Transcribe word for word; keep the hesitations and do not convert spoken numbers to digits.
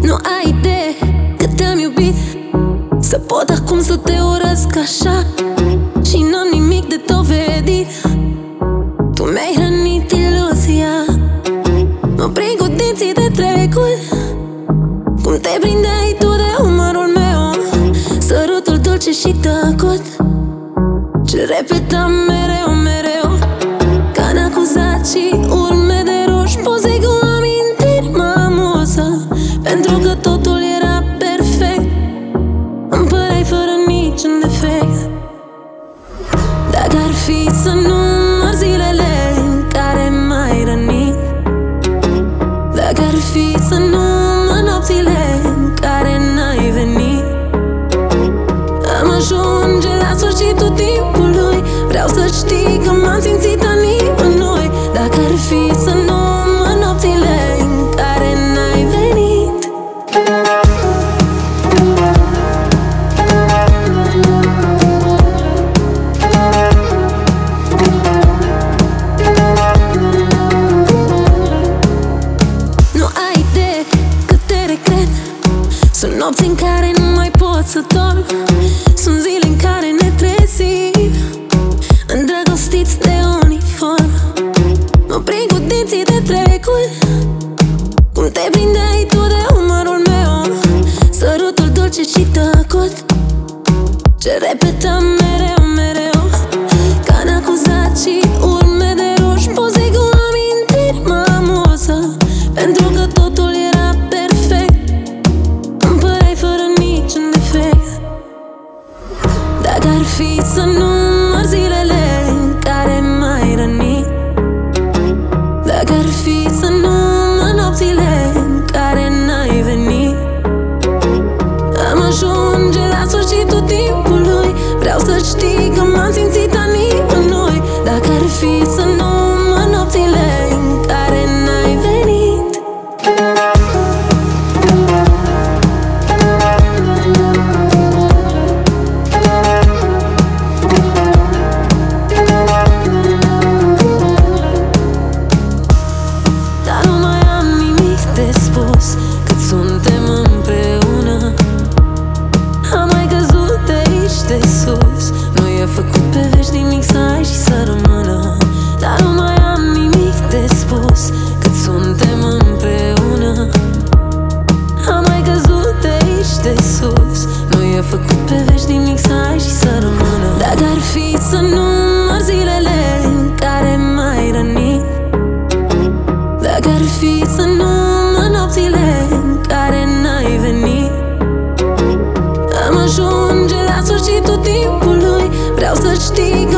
Nu ai idee cât te-am iubit, să pot acum să te urăsc așa. Și n-am nimic de dovedit, tu mi-ai hrănit iluzia. Mă prind cu dinții de trecut, cum te prindeai tu de umărul meu, sărutul dulce și tăcut, ce repetam mereu, mereu, ca în acuzații, urme de roși, poze cu amintiri mă amuză, pentru că totul era perfect, îmi păreai fără niciun defect. Dacă ar fi să număr zilele în care m-ai rănit, dacă ar fi să număr nopțile în care n-ai venit, am ajunge la sfârșitul timpului. Vreau să știi că m-am simțit a nimănui. Dacă ar fi să număr nopțile în care n-ai venit. Nu ai idee cât te regret. Sunt nopți în care nu mai pot să dorm, sunt zile în care ne trezim îndrăgostiți de uniform. Mă prind cu dinții de trecut, cum te prindeai tu de umărul meu, sărutul dulce și tăcut, ce repetam mereu, mereu, ca în acuzații, urme de roși, poze cu amintiri mă amuză, pentru că totul era perfect, îmi păreai fără niciun defect. Dacă ar fi să număr zilele în care m-ai rănit, dacă ar fi să număr nopțile în care n-ai venit, am ajunge la sfârșitul timpului. Vreau să știi că m-am simțit a nimănui. Dacă ar fi să număr nopțile în care n-ai venit. Dar nu mai am nimic de spus, cât suntem împreună. Am mai căzut de aici de sus, nu e făcut pe veci nimic să ai și să rămână. Dar nu mai am nimic de spus, cât suntem împreună. Am mai căzut de aici de sus, nu e făcut pe veci nimic să ai și să rămână. Dacă ar fi să număr zilele în care m-ai rănit, dacă ar fi să număr nopțile în care n-ai venit, am ajunge la sfârșitul timpului. Vreau să știi că